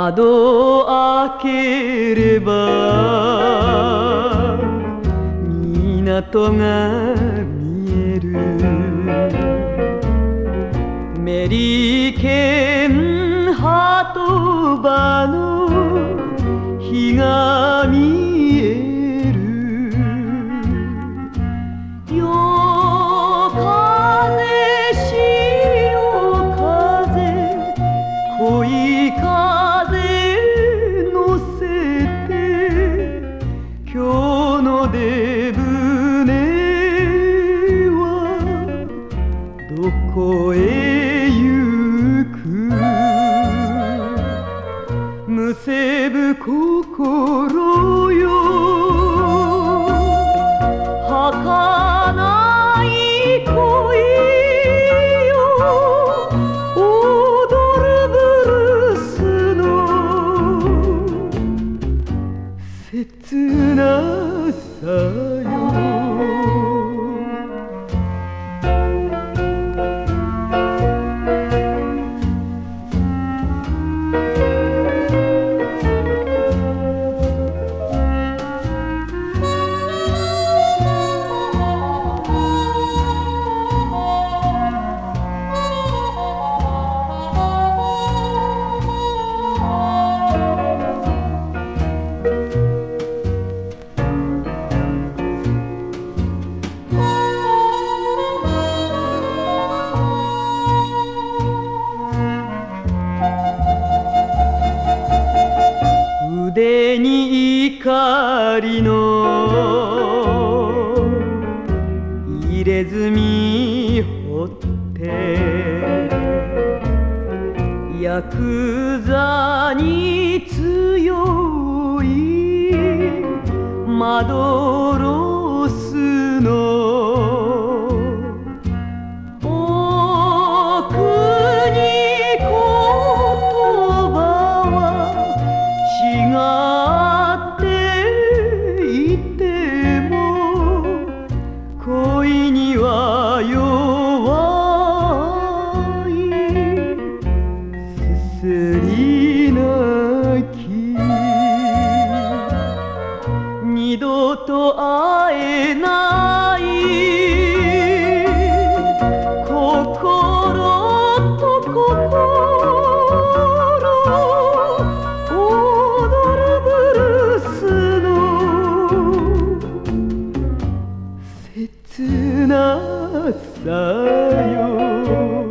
窓を開ければ港が見える。メリケン鳩場の日が見える。夜風潮風恋風乗せて今日の出船はどこへ行く。むせぶ心よ儚い恋よ踊るブルースの切なさよ。腕に怒りの入れ墨彫ってヤクザに強いマドロスの奥に言葉は違っていても恋には弱いすすり泣き。二度と会えない心と心切なさよ。